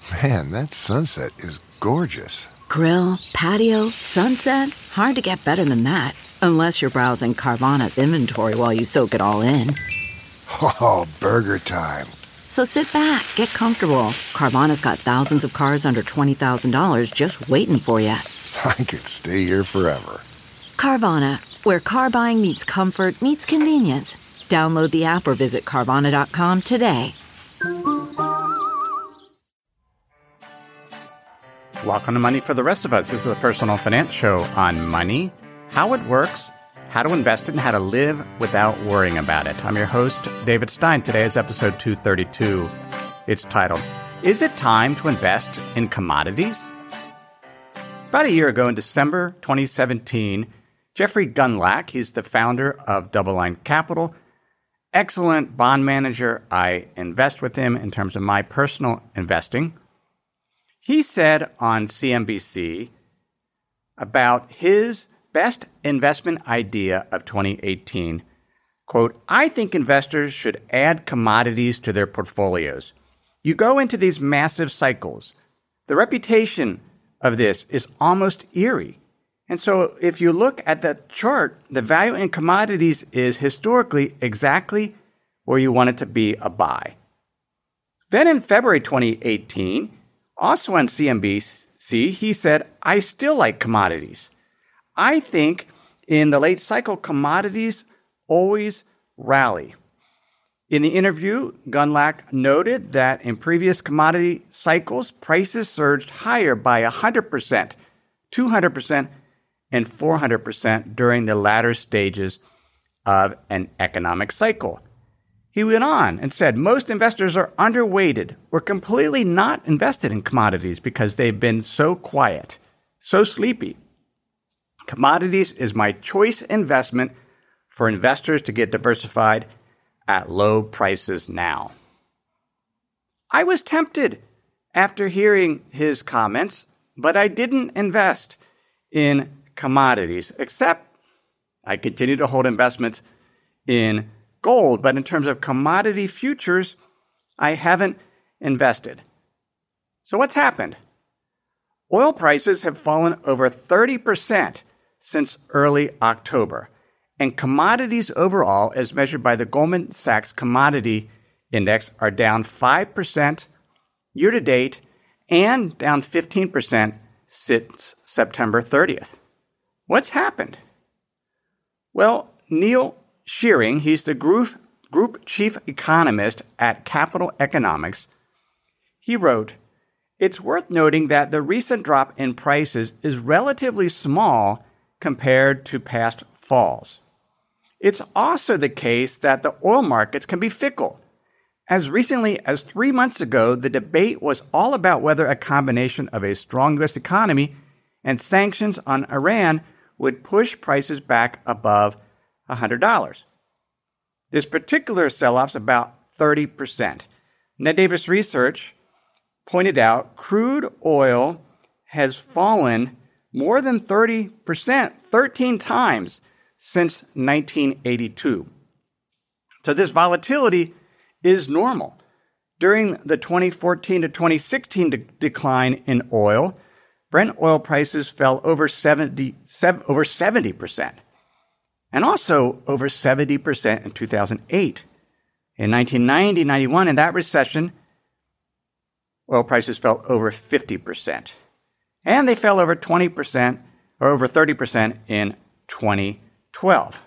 Man, that sunset is gorgeous. Grill, patio, sunset. Hard to get better than that. Unless you're browsing Carvana's inventory while you soak it all in. Oh, burger time. So sit back, get comfortable. Carvana's got thousands of cars under $20,000 just waiting for you. I could stay here forever. Carvana, where car buying meets comfort meets convenience. Download the app or visit Carvana.com today. Welcome to Money for the Rest of Us. This is a personal finance show on money, how it works, how to invest it, and how to live without worrying about it. I'm your host, David Stein. Today is episode 232. It's titled, Is It Time to Invest in Commodities? About a year ago in December 2017, Jeffrey Gundlach, he's the founder of DoubleLine Capital, excellent bond manager. I invest with him in terms of my personal investing. He said on CNBC about his best investment idea of 2018, quote, I think investors should add commodities to their portfolios. You go into these massive cycles. The reputation of this is almost eerie. And so if you look at the chart, the value in commodities is historically exactly where you want it to be a buy. Then in February 2018, also on CNBC, he said, I still like commodities. I think in the late cycle, commodities always rally. In the interview, Gundlach noted that in previous commodity cycles, prices surged higher by 100%, 200%, and 400% during the latter stages of an economic cycle. He went on and said, most investors are underweighted or completely not invested in commodities because they've been so quiet, so sleepy. Commodities is my choice investment for investors to get diversified at low prices now. I was tempted after hearing his comments, but I didn't invest in commodities, except I continue to hold investments in gold. But in terms of commodity futures, I haven't invested. So what's happened? Oil prices have fallen over 30% since early October, and commodities overall, as measured by the Goldman Sachs Commodity Index, are down 5% year to date and down 15% since September 30th. What's happened? Well, Neil Shearing, he's the group chief economist at Capital Economics. He wrote, it's worth noting that the recent drop in prices is relatively small compared to past falls. It's also the case that the oil markets can be fickle. As recently as 3 months ago, the debate was all about whether a combination of a strong U.S. economy and sanctions on Iran would push prices back above $100. This particular sell-off's about 30%. Ned Davis Research pointed out crude oil has fallen more than 30%, 13 times since 1982. So this volatility is normal. During the 2014 to 2016 decline in oil, Brent oil prices fell over 70%, and also over 70% in 2008. In 1990-91, in that recession, oil prices fell over 50%, and they fell over 20% or over 30% in 2012.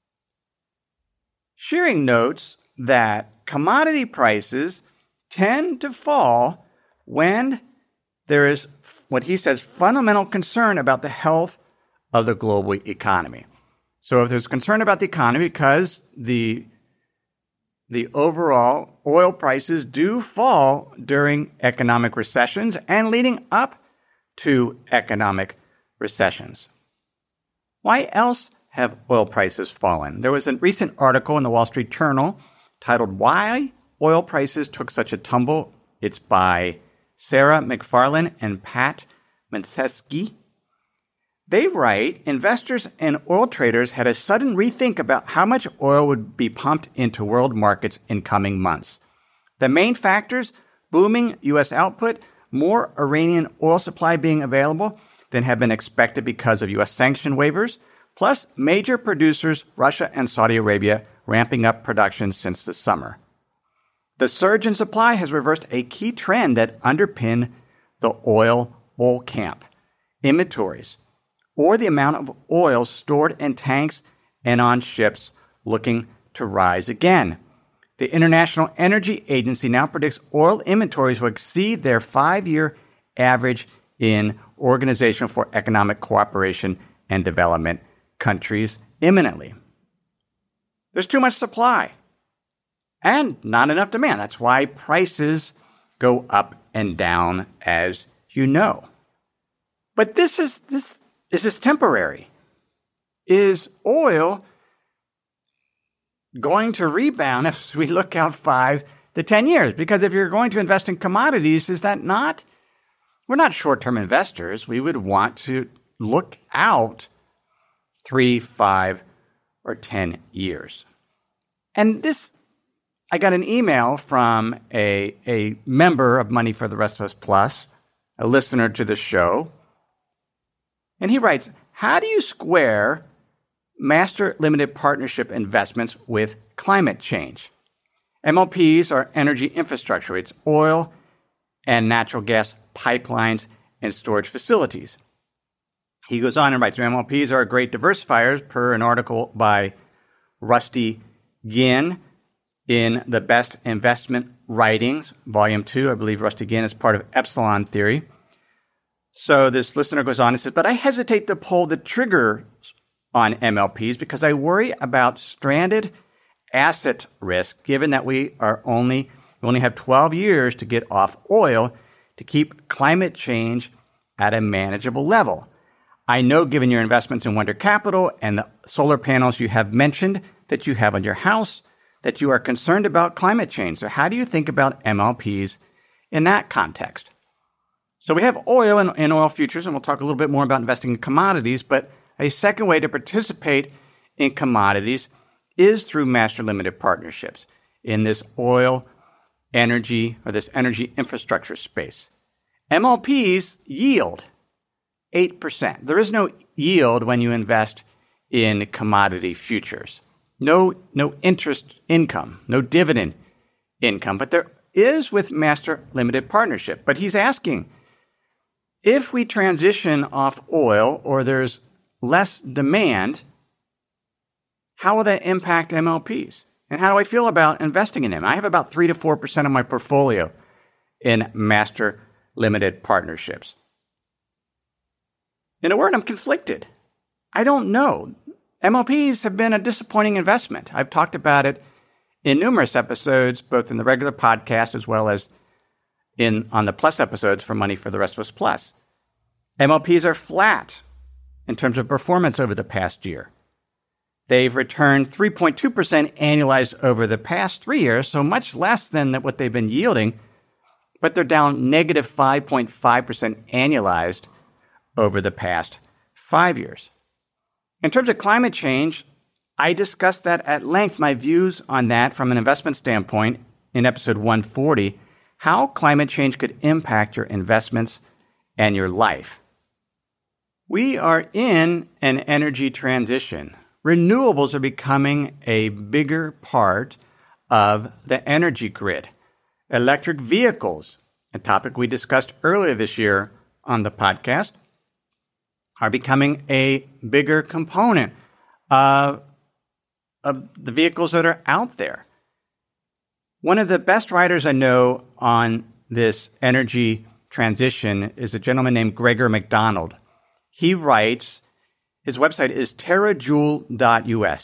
Shearing notes that commodity prices tend to fall when there is what he says fundamental concern about the health of the global economy. So if there's concern about the economy because the overall oil prices do fall during economic recessions and leading up to economic recessions. Why else have oil prices fallen? There was a recent article in the Wall Street Journal titled Why Oil Prices Took Such a Tumble. It's by Sarah McFarlane and Pat Mensesky. They write, investors and oil traders had a sudden rethink about how much oil would be pumped into world markets in coming months. The main factors, booming U.S. output, more Iranian oil supply being available than had been expected because of U.S. sanction waivers, plus major producers, Russia and Saudi Arabia, ramping up production since the summer. The surge in supply has reversed a key trend that underpinned the oil bull camp: inventories, or the amount of oil stored in tanks and on ships, looking to rise again. The International Energy Agency now predicts oil inventories will exceed their 5-year average in Organization for Economic Cooperation and Development countries imminently. There's too much supply and not enough demand. That's why prices go up and down, as you know. But this is temporary. Is oil going to rebound if we look out 5 to 10 years? Because if you're going to invest in commodities, is that not? We're not short-term investors. We would want to look out 3, 5, or 10 years. And this, I got an email from a member of Money for the Rest of Us Plus, a listener to the show. And he writes, how do you square master limited partnership investments with climate change? MLPs are energy infrastructure. It's oil and natural gas pipelines and storage facilities. He goes on and writes, MLPs are great diversifiers, per an article by Rusty Ginn in the Best Investment Writings, Volume 2. I believe Rusty Ginn is part of Epsilon Theory. So this listener goes on and says, but I hesitate to pull the trigger on MLPs because I worry about stranded asset risk, given that we only have 12 years to get off oil to keep climate change at a manageable level. I know, given your investments in Wonder Capital and the solar panels you have mentioned that you have on your house, that you are concerned about climate change. So how do you think about MLPs in that context? So we have oil and oil futures, and we'll talk a little bit more about investing in commodities, but a second way to participate in commodities is through master limited partnerships in this oil, energy, or this energy infrastructure space. MLPs yield 8%. There is no yield when you invest in commodity futures. No interest income, no dividend income, but there is with master limited partnership. But he's asking, if we transition off oil or there's less demand, how will that impact MLPs? And how do I feel about investing in them? I have about 3 to 4% of my portfolio in master limited partnerships. In a word, I'm conflicted. I don't know. MLPs have been a disappointing investment. I've talked about it in numerous episodes, both in the regular podcast as well as on the Plus episodes for Money for the Rest of Us Plus. MLPs are flat in terms of performance over the past year. They've returned 3.2% annualized over the past 3 years, so much less than what they've been yielding, but they're down negative 5.5% annualized over the past 5 years. In terms of climate change, I discussed that at length, my views on that from an investment standpoint in episode 140, how climate change could impact your investments and your life. We are in an energy transition. Renewables are becoming a bigger part of the energy grid. Electric vehicles, a topic we discussed earlier this year on the podcast, are becoming a bigger component of the vehicles that are out there. One of the best writers I know on this energy transition is a gentleman named Gregor McDonald. He writes, his website is terrajoule.us,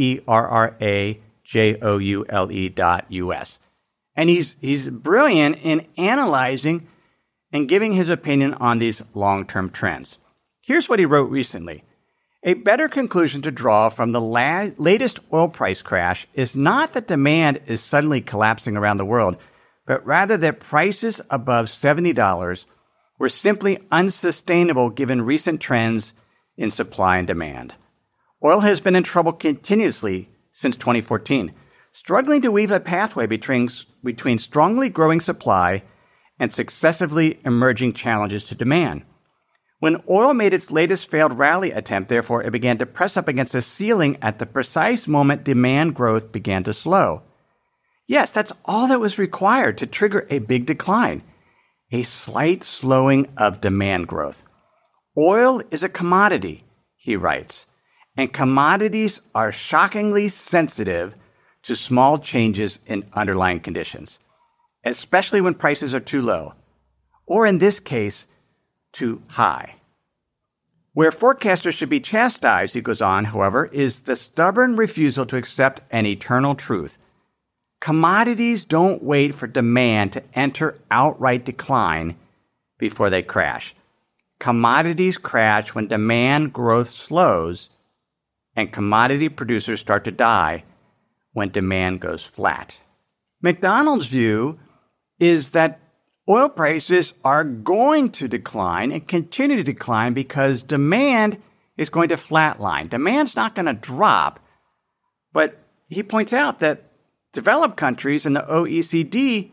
TERRAJOULE.us. And he's brilliant in analyzing and giving his opinion on these long-term trends. Here's what he wrote recently. A better conclusion to draw from the latest oil price crash is not that demand is suddenly collapsing around the world, but rather that prices above $70 were simply unsustainable given recent trends in supply and demand. Oil has been in trouble continuously since 2014, struggling to weave a pathway between strongly growing supply and successively emerging challenges to demand. When oil made its latest failed rally attempt, therefore, it began to press up against a ceiling at the precise moment demand growth began to slow. Yes, that's all that was required to trigger a big decline, a slight slowing of demand growth. Oil is a commodity, he writes, and commodities are shockingly sensitive to small changes in underlying conditions, especially when prices are too low, or in this case, too high. Where forecasters should be chastised, he goes on, however, is the stubborn refusal to accept an eternal truth. Commodities don't wait for demand to enter outright decline before they crash. Commodities crash when demand growth slows, and commodity producers start to die when demand goes flat. McDonald's view is that oil prices are going to decline and continue to decline because demand is going to flatline. Demand's not going to drop, but he points out that developed countries in the OECD,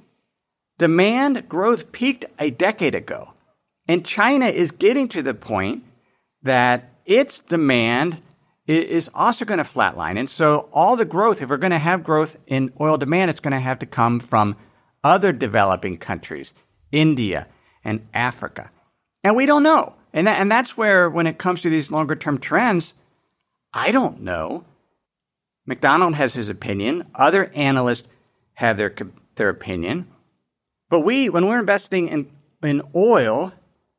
demand growth peaked a decade ago. And China is getting to the point that its demand is also going to flatline. And so all the growth, if we're going to have growth in oil demand, it's going to have to come from other developing countries, India and Africa. And we don't know. And that's where, when it comes to these longer-term trends, I don't know. McDonald has his opinion. Other analysts have their opinion. But when we're investing in oil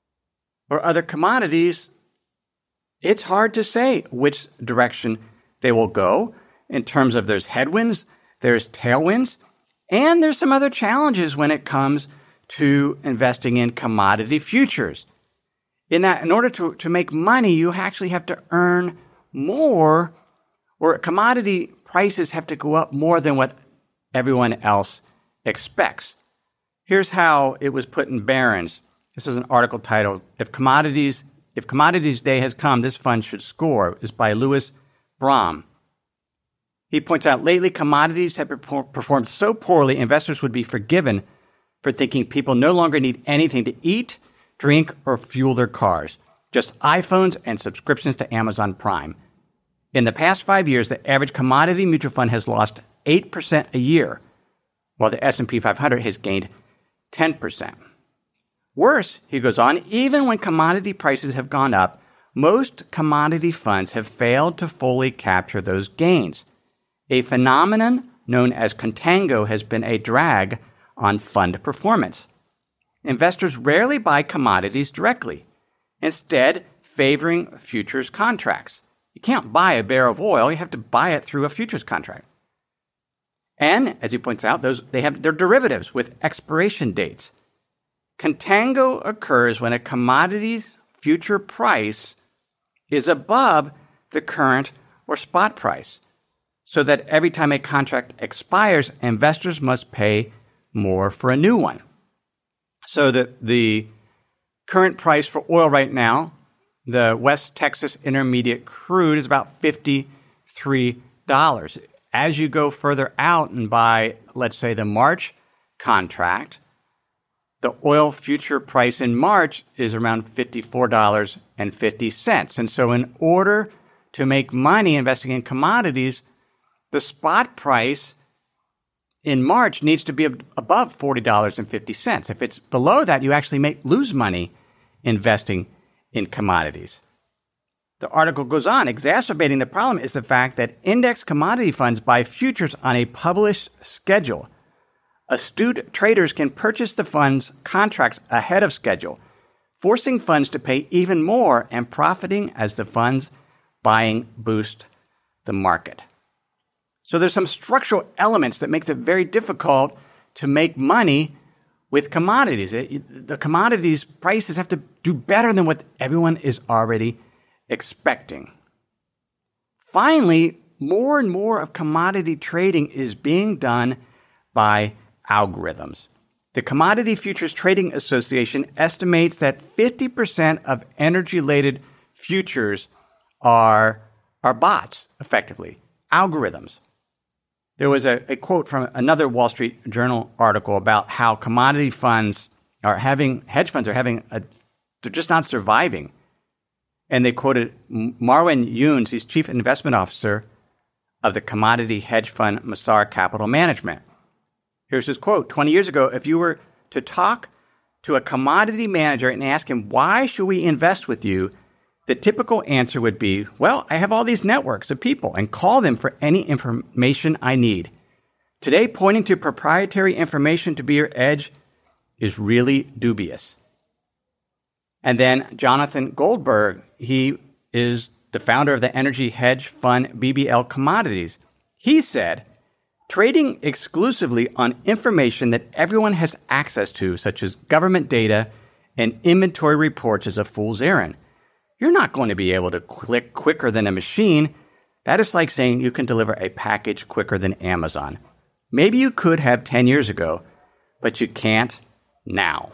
or other commodities, it's hard to say which direction they will go in terms of there's headwinds, there's tailwinds, and there's some other challenges when it comes to investing in commodity futures. In order to make money, you actually have to earn more, or commodity prices have to go up more than what everyone else expects. Here's how it was put in Barron's. This is an article titled, If Commodities Day Has Come, This Fund Should Score. It's by Louis Brahm. He points out, lately commodities have performed so poorly, investors would be forgiven for thinking people no longer need anything to eat, drink, or fuel their cars. Just iPhones and subscriptions to Amazon Prime. In the past 5 years, the average commodity mutual fund has lost 8% a year, while the S&P 500 has gained 10%. Worse, he goes on, even when commodity prices have gone up, most commodity funds have failed to fully capture those gains. A phenomenon known as contango has been a drag on fund performance. Investors rarely buy commodities directly, instead favoring futures contracts. You can't buy a barrel of oil, you have to buy it through a futures contract. And, as he points out, they have their derivatives with expiration dates. Contango occurs when a commodity's future price is above the current or spot price, so that every time a contract expires, investors must pay more for a new one. So that the current price for oil right now, the West Texas Intermediate crude, is about $53. As you go further out and buy, let's say, the March contract, the oil future price in March is around $54.50. And so in order to make money investing in commodities, the spot price in March needs to be above $40.50. If it's below that, you actually lose money investing in commodities. The article goes on, exacerbating the problem is the fact that index commodity funds buy futures on a published schedule. Astute traders can purchase the fund's contracts ahead of schedule, forcing funds to pay even more and profiting as the funds buying boost the market. So there's some structural elements that makes it very difficult to make money with commodities. The commodities prices have to do better than what everyone is already expecting. Finally, more and more of commodity trading is being done by algorithms. The Commodity Futures Trading Association estimates that 50% of energy-related futures are bots, effectively, algorithms. There was a quote from another Wall Street Journal article about how commodity funds they're just not surviving. And they quoted Marwan Younes, he's chief investment officer of the commodity hedge fund Masar Capital Management. Here's his quote. 20 years ago, if you were to talk to a commodity manager and ask him, why should we invest with you? The typical answer would be, well, I have all these networks of people and call them for any information I need. Today, pointing to proprietary information to be your edge is really dubious. And then Jonathan Goldberg, he is the founder of the energy hedge fund BBL Commodities. He said, trading exclusively on information that everyone has access to, such as government data and inventory reports, is a fool's errand. You're not going to be able to click quicker than a machine. That is like saying you can deliver a package quicker than Amazon. Maybe you could have 10 years ago, but you can't now.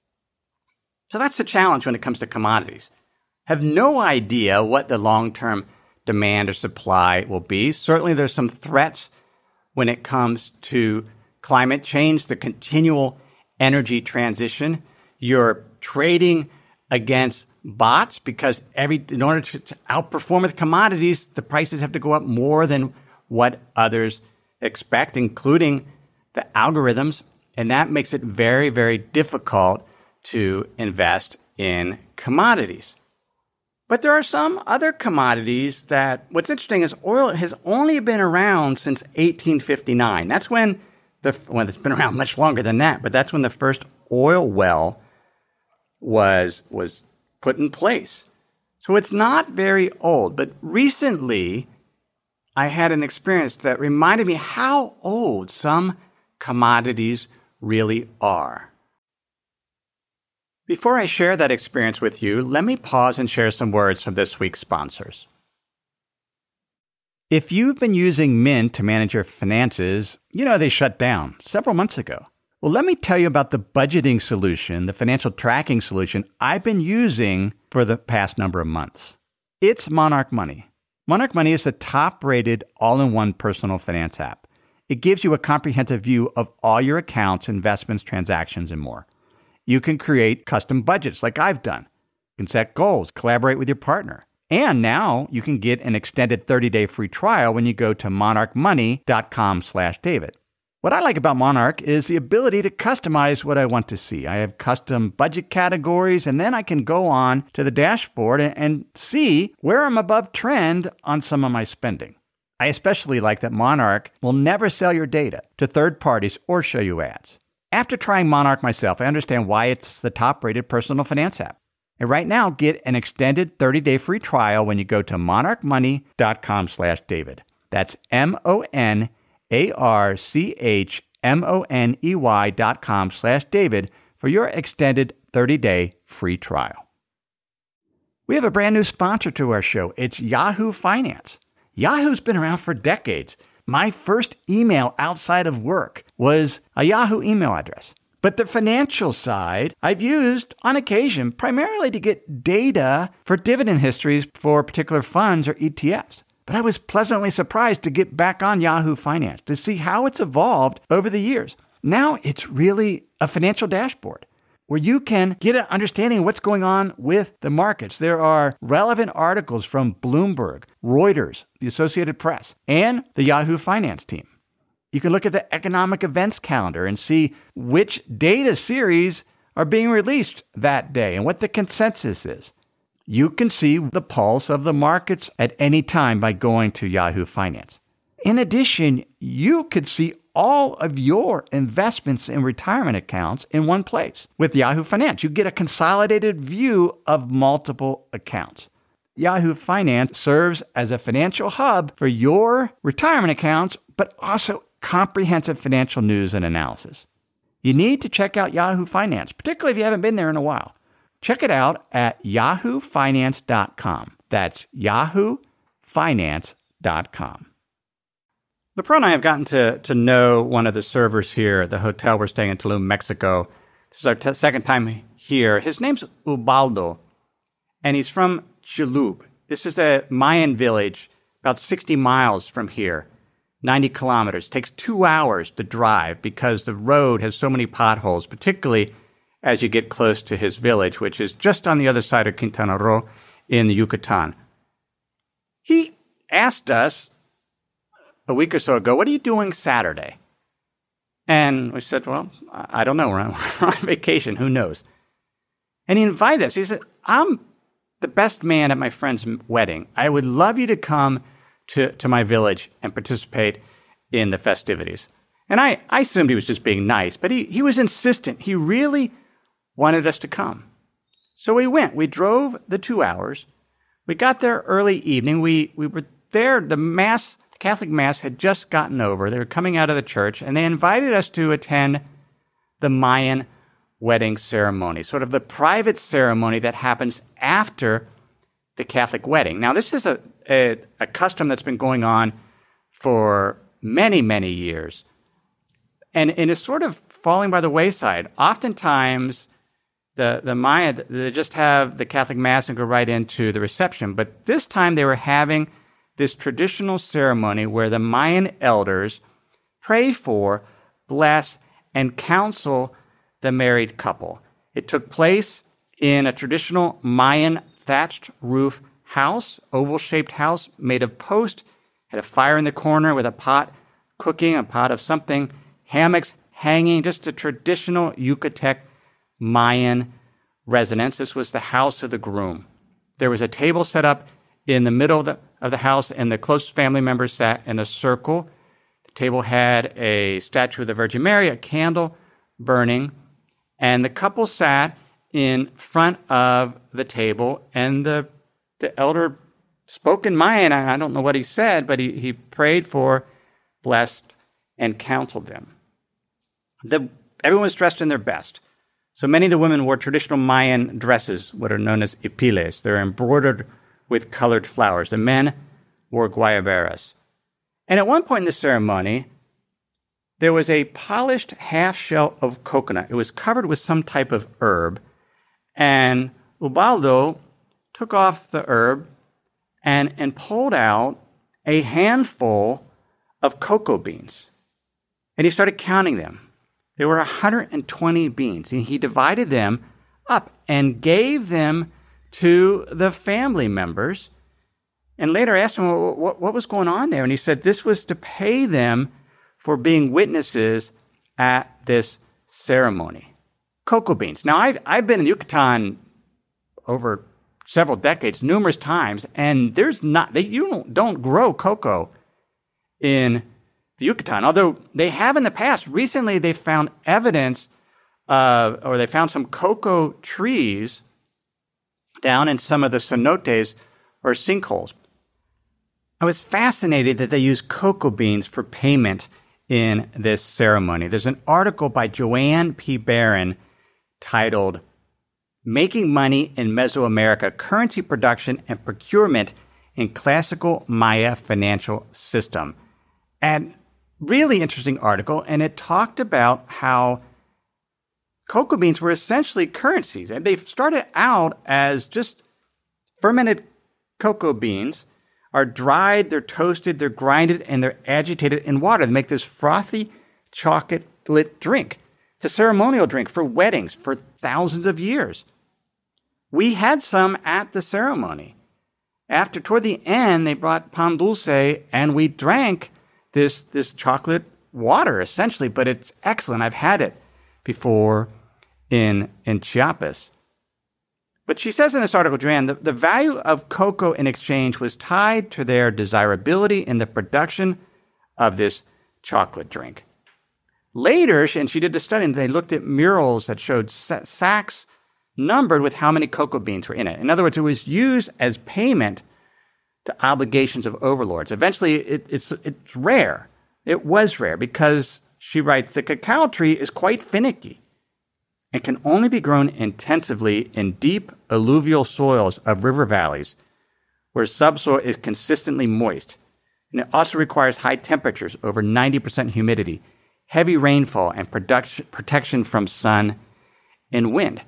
So that's the challenge when it comes to commodities. Have no idea what the long-term demand or supply will be. Certainly there's some threats when it comes to climate change, the continual energy transition. You're trading against bots because in order to outperform with commodities, the prices have to go up more than what others expect, including the algorithms. And that makes it very, very difficult to invest in commodities. But there are some other commodities that, what's interesting is oil has only been around since 1859. That's when it's been around much longer than that, but that's when the first oil well was put in place. So it's not very old, but recently I had an experience that reminded me how old some commodities really are. Before I share that experience with you, let me pause and share some words from this week's sponsors. If you've been using Mint to manage your finances, you know they shut down several months ago. Well, let me tell you about the budgeting solution, the financial tracking solution I've been using for the past number of months. It's Monarch Money. Monarch Money is the top-rated all-in-one personal finance app. It gives you a comprehensive view of all your accounts, investments, transactions, and more. You can create custom budgets like I've done. You can set goals, collaborate with your partner. And now you can get an extended 30-day free trial when you go to monarchmoney.com/David. What I like about Monarch is the ability to customize what I want to see. I have custom budget categories, and then I can go on to the dashboard and see where I'm above trend on some of my spending. I especially like that Monarch will never sell your data to third parties or show you ads. After trying Monarch myself, I understand why it's the top-rated personal finance app. And right now, get an extended 30-day free trial when you go to monarchmoney.com/David. That's monarchmoney.com/David for your extended 30-day free trial. We have a brand new sponsor to our show. It's Yahoo Finance. Yahoo's been around for decades. My first email outside of work was a Yahoo email address. But the financial side I've used on occasion primarily to get data for dividend histories for particular funds or ETFs. But I was pleasantly surprised to get back on Yahoo Finance to see how it's evolved over the years. Now it's really a financial dashboard where you can get an understanding of what's going on with the markets. There are relevant articles from Bloomberg, Reuters, the Associated Press, and the Yahoo Finance team. You can look at the economic events calendar and see which data series are being released that day and what the consensus is. You can see the pulse of the markets at any time by going to Yahoo Finance. In addition, you could see all of your investments in retirement accounts in one place. With Yahoo Finance, you get a consolidated view of multiple accounts. Yahoo Finance serves as a financial hub for your retirement accounts, but also comprehensive financial news and analysis. You need to check out Yahoo Finance, particularly if you haven't been there in a while. Check it out at yahoofinance.com. That's yahoofinance.com. LePro and I have gotten to know one of the servers here at the hotel we're staying in Tulum, Mexico. This is our second time here. His name's Ubaldo, and he's from Chulub. This is a Mayan village about 60 miles from here, 90 kilometers. It takes 2 hours to drive because the road has so many potholes, particularly as you get close to his village, which is just on the other side of Quintana Roo in the Yucatan. He asked us a week or so ago, what are you doing Saturday? And we said, well, I don't know. We're on vacation. Who knows? And he invited us. He said, I'm the best man at my friend's wedding. I would love you to come to my village and participate in the festivities. And I assumed he was just being nice, but he was insistent. He really wanted us to come. So we went. We drove the 2 hours. We got there early evening. We were there. The Catholic Mass had just gotten over. They were coming out of the church, and they invited us to attend the Mayan wedding ceremony, sort of the private ceremony that happens after the Catholic wedding. Now, this is a custom that's been going on for many, many years, and is sort of falling by the wayside. Oftentimes, the Maya, they just have the Catholic Mass and go right into the reception. But this time they were having this traditional ceremony where the Mayan elders pray for, bless, and counsel the married couple. It took place in a traditional Mayan thatched roof house, oval-shaped house made of post, had a fire in the corner with a pot cooking, a pot of something, hammocks hanging, just a traditional Yucatec Mayan residence. This was the house of the groom. There was a table set up in the middle of the house, and the closest family members sat in a circle. The table had a statue of the Virgin Mary, a candle burning, and the couple sat in front of the table, and the elder spoke in Mayan. I don't know what he said, but he prayed for, blessed, and counseled them. Everyone was dressed in their best. So many of the women wore traditional Mayan dresses, what are known as ipiles. They're embroidered with colored flowers. The men wore guayaberas. And at one point in the ceremony, there was a polished half shell of coconut. It was covered with some type of herb. And Ubaldo took off the herb and pulled out a handful of cocoa beans. And he started counting them. There were 120 beans. And he divided them up and gave them to the family members. And later asked him, well, what was going on there? And he said this was to pay them for being witnesses at this ceremony. Cocoa beans. Now, I've been in Yucatan over several decades, numerous times, and you don't grow cocoa in the Yucatan, although they have in the past. Recently, they found evidence or they found some cocoa trees down in some of the cenotes or sinkholes. I was fascinated that they use cocoa beans for payment in this ceremony. There's an article by Joanne P. Barron titled Making Money in Mesoamerica, Currency Production and Procurement in Classical Maya Financial System. And really interesting article, and it talked about how cocoa beans were essentially currencies. And they started out as just fermented cocoa beans, are dried, they're toasted, they're grinded, and they're agitated in water to make this frothy chocolate drink. It's a ceremonial drink for weddings for thousands of years. We had some at the ceremony. Toward the end, they brought pan dulce, and we drank this chocolate water, essentially, but it's excellent. I've had it before in Chiapas. But she says in this article, Joanne, the value of cocoa in exchange was tied to their desirability in the production of this chocolate drink. Later, and she did a study, and they looked at murals that showed sacks numbered with how many cocoa beans were in it. In other words, it was used as payment to obligations of overlords. Eventually, it's rare. It was rare because, she writes, the cacao tree is quite finicky and can only be grown intensively in deep alluvial soils of river valleys where subsoil is consistently moist. And it also requires high temperatures, over 90% humidity, heavy rainfall, and protection from sun and wind.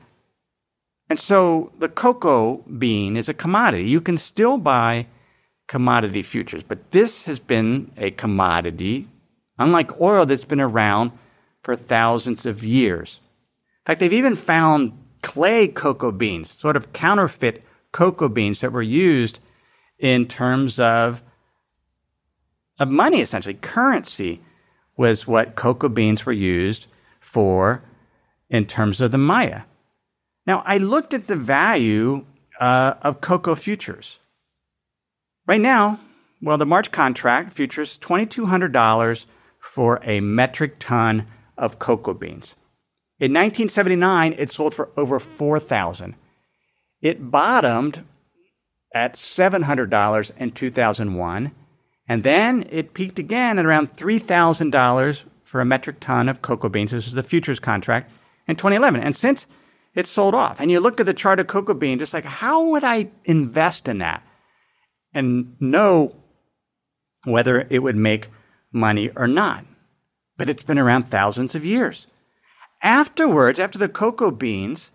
And so the cocoa bean is a commodity. You can still buy commodity futures, but this has been a commodity, unlike oil, that's been around for thousands of years. In fact, they've even found clay cocoa beans, sort of counterfeit cocoa beans that were used in terms of money, essentially. Currency was what cocoa beans were used for in terms of the Maya. Now, I looked at the value of cocoa futures. Right now, well, the March contract futures $2,200 for a metric ton of cocoa beans. In 1979, it sold for over $4,000. It bottomed at $700 in 2001, and then it peaked again at around $3,000 for a metric ton of cocoa beans. This was the futures contract in 2011. And since it sold off, and you look at the chart of cocoa beans, it's like, how would I invest in that and know whether it would make money or not? But it's been around thousands of years. Afterwards, after the cocoa beans,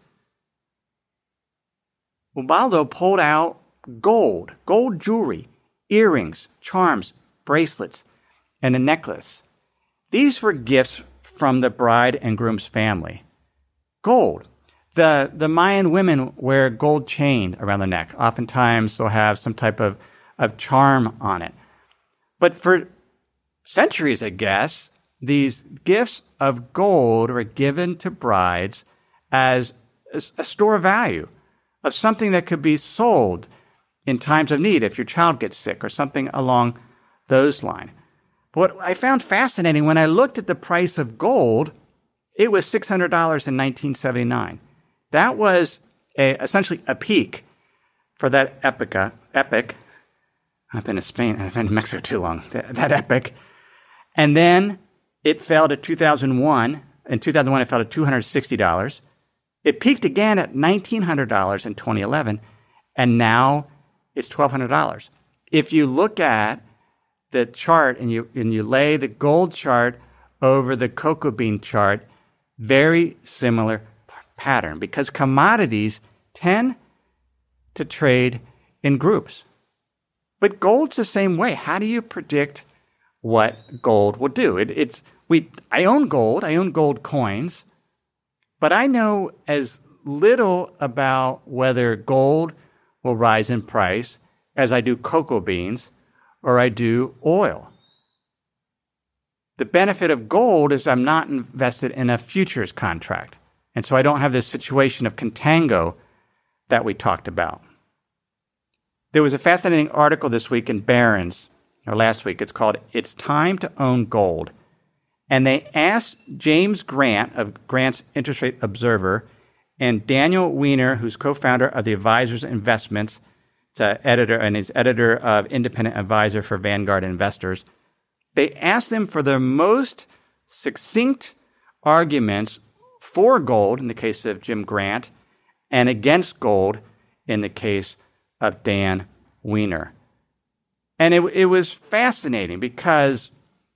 Ubaldo pulled out gold jewelry, earrings, charms, bracelets, and a necklace. These were gifts from the bride and groom's family. Gold. The Mayan women wear gold chain around the neck. Oftentimes they'll have some type of charm on it. But for centuries, I guess, these gifts of gold were given to brides as a store of value, of something that could be sold in times of need if your child gets sick or something along those lines. But what I found fascinating, when I looked at the price of gold, it was $600 in 1979. That was essentially a peak for that epic. I've been to Spain, I've been to Mexico too long, that epic. And then it fell to 2001. In 2001, it fell to $260. It peaked again at $1,900 in 2011, and now it's $1,200. If you look at the chart and you lay the gold chart over the cocoa bean chart, very similar pattern, because commodities tend to trade in groups. But gold's the same way. How do you predict what gold will do? I own gold coins, but I know as little about whether gold will rise in price as I do cocoa beans or I do oil. The benefit of gold is I'm not invested in a futures contract. And so I don't have this situation of contango that we talked about. There was a fascinating article this week in Barron's, or last week. It's called "It's Time to Own Gold." And they asked James Grant of Grant's Interest Rate Observer and Daniel Weiner, who's co-founder of the Advisors Investments, editor of Independent Advisor for Vanguard Investors. They asked them for their most succinct arguments for gold in the case of Jim Grant and against gold in the case of Dan Weiner. And it was fascinating because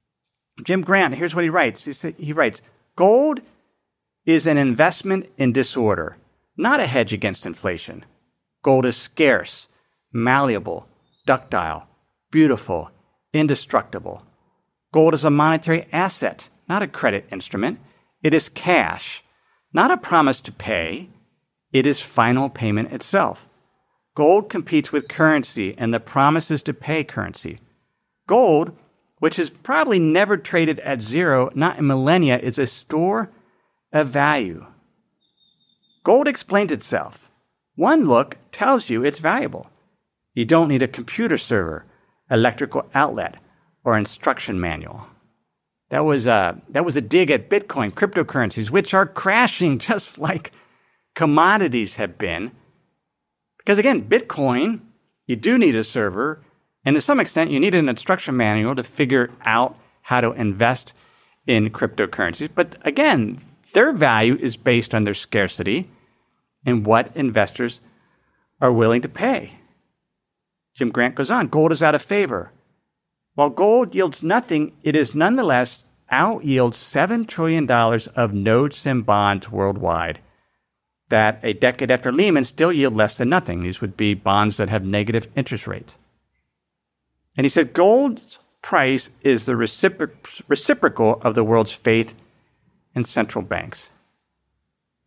Jim Grant, here's what he writes. He writes, "Gold is an investment in disorder, not a hedge against inflation. Gold is scarce, malleable, ductile, beautiful, indestructible. Gold is a monetary asset, not a credit instrument. It is cash, not a promise to pay. It is final payment itself. Gold competes with currency and the promises to pay currency. Gold, which has probably never traded at zero, not in millennia, is a store of value. Gold explains itself. One look tells you it's valuable. You don't need a computer server, electrical outlet, or instruction manual." That was a dig at Bitcoin, cryptocurrencies, which are crashing just like commodities have been. Because again, Bitcoin, you do need a server, and to some extent, you need an instruction manual to figure out how to invest in cryptocurrencies. But again, their value is based on their scarcity and what investors are willing to pay. Jim Grant goes on, "Gold is out of favor. While gold yields nothing, it is nonetheless out-yields $7 trillion of notes and bonds worldwide that a decade after Lehman still yield less than nothing. These would be bonds that have negative interest rates." And he said gold's price is the reciprocal of the world's faith in central banks.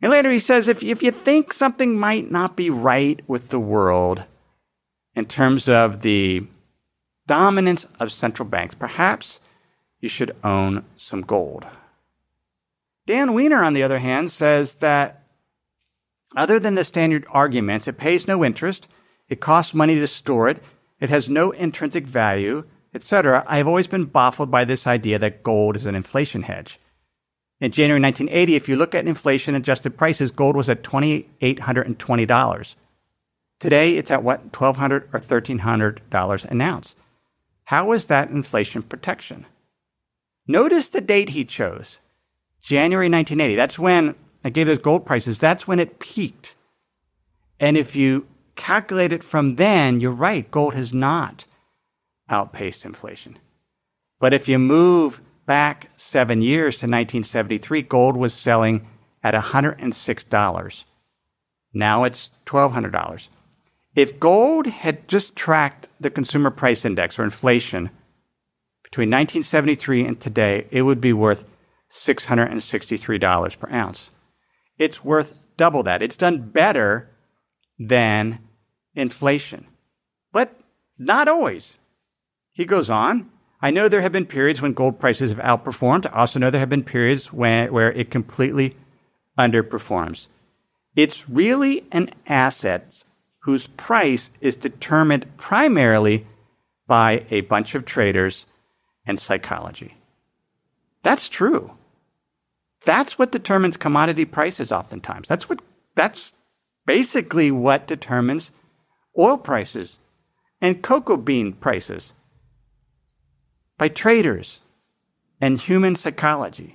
And later he says, if you think something might not be right with the world in terms of the dominance of central banks, perhaps you should own some gold. Dan Wiener, on the other hand, says that other than the standard arguments, it pays no interest, it costs money to store it, it has no intrinsic value, etc. I have always been baffled by this idea that gold is an inflation hedge. In January 1980, if you look at inflation-adjusted prices, gold was at $2,820. Today, it's at what, $1,200 or $1,300 an ounce. How is that inflation protection? Notice the date he chose, January 1980. That's when I gave those gold prices. That's when it peaked. And if you calculate it from then, you're right, gold has not outpaced inflation. But if you move back 7 years to 1973, gold was selling at $106. Now it's $1,200. If gold had just tracked the consumer price index or inflation between 1973 and today, it would be worth $663 per ounce. It's worth double that. It's done better than inflation, but not always. He goes on, I know there have been periods when gold prices have outperformed. I also know there have been periods where it completely underperforms. It's really an asset whose price is determined primarily by a bunch of traders and psychology. That's true. That's what determines commodity prices oftentimes. That's basically what determines oil prices and cocoa bean prices, by traders and human psychology.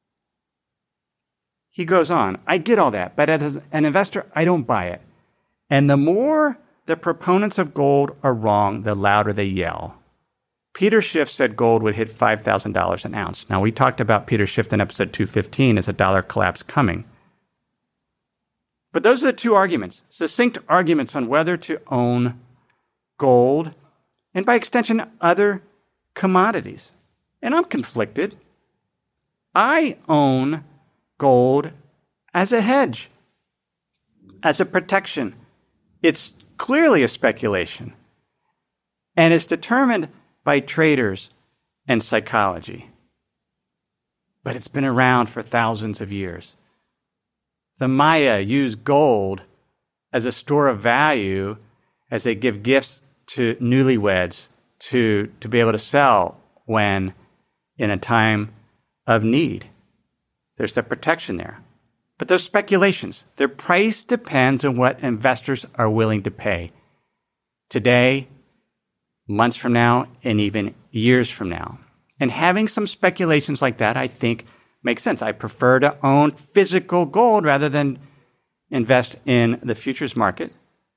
He goes on, I get all that, but as an investor, I don't buy it. And the more the proponents of gold are wrong, the louder they yell. Peter Schiff said gold would hit $5,000 an ounce. Now, we talked about Peter Schiff in episode 215 as a dollar collapse coming. But those are the two arguments, succinct arguments on whether to own gold and, by extension, other commodities. And I'm conflicted. I own gold as a hedge, as a protection. It's clearly a speculation, and it's determined by traders and psychology. But it's been around for thousands of years. The Maya used gold as a store of value as they give gifts to newlyweds to be able to sell when in a time of need. There's the protection there. But those speculations, their price depends on what investors are willing to pay. Today, months from now, and even years from now. And having some speculations like that, I think, makes sense. I prefer to own physical gold rather than invest in the futures market.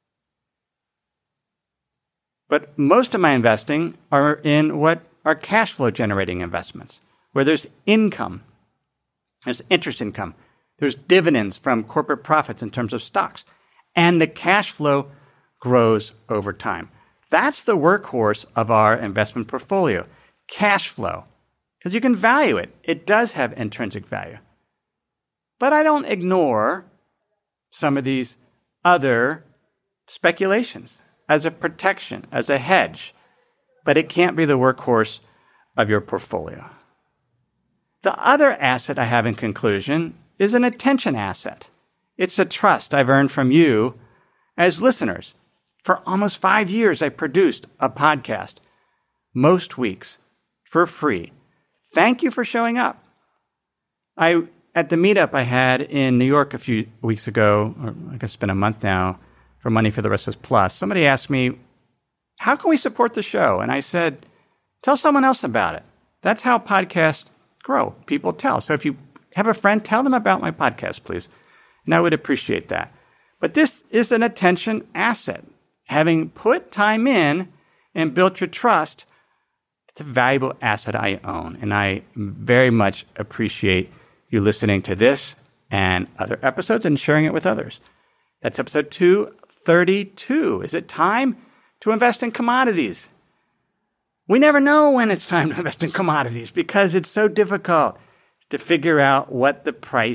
But most of my investing are in what are cash flow generating investments, where there's income, there's interest income, there's dividends from corporate profits in terms of stocks, and the cash flow grows over time. That's the workhorse of our investment portfolio, cash flow, because you can value it. It does have intrinsic value. But I don't ignore some of these other speculations as a protection, as a hedge, but it can't be the workhorse of your portfolio. The other asset I have in conclusion is an attention asset. It's a trust I've earned from you as listeners. For almost 5 years, I produced a podcast most weeks for free. Thank you for showing up. At the meetup I had in New York a few weeks ago, or I guess it's been a month now, for Money for the Rest of Us Plus, somebody asked me, how can we support the show? And I said, tell someone else about it. That's how podcasts grow. People tell. So if you have a friend, tell them about my podcast, please. And I would appreciate that. But this is an attention asset. Having put time in and built your trust, it's a valuable asset I own. And I very much appreciate you listening to this and other episodes and sharing it with others. That's episode 232. Is it time to invest in commodities? We never know when it's time to invest in commodities because it's so difficult to figure out what the price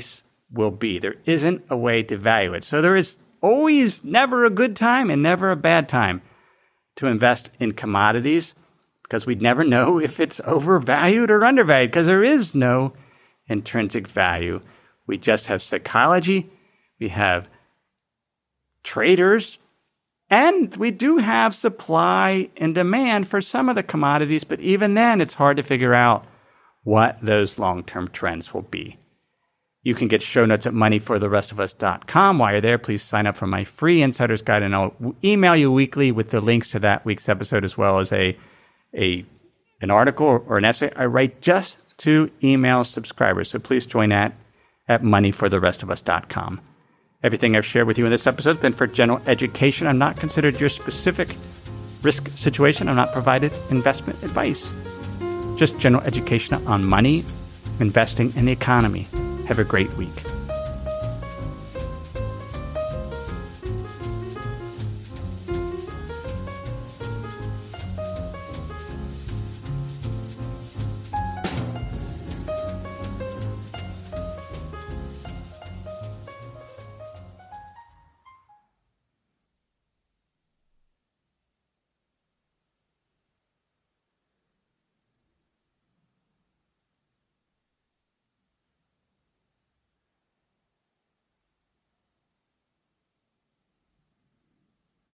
will be. There isn't a way to value it. So there is always never a good time and never a bad time to invest in commodities, because we'd never know if it's overvalued or undervalued, because there is no intrinsic value. We just have psychology, we have traders, and we do have supply and demand for some of the commodities, but even then it's hard to figure out what those long-term trends will be. You can get show notes at moneyfortherestofus.com. While you're there, please sign up for my free Insider's Guide, and I'll email you weekly with the links to that week's episode, as well as an article or an essay I write just to email subscribers. So please join that at moneyfortherestofus.com. Everything I've shared with you in this episode has been for general education. I'm not considered your specific risk situation. I'm not provided investment advice. Just general education on money, investing, and the economy. Have a great week.